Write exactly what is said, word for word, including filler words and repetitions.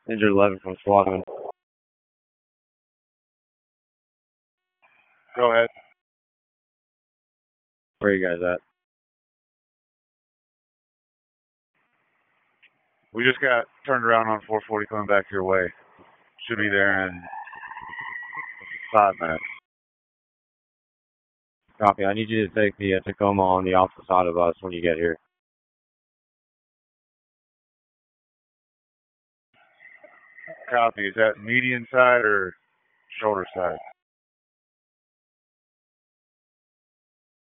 Injured eleven from SWAT. Go ahead. Where are you guys at? We just got turned around on four forty coming back your way. Should be there in five minutes. Copy. I need you to take the uh, Tacoma on the opposite side of us when you get here. Copy. Is that median side or shoulder side?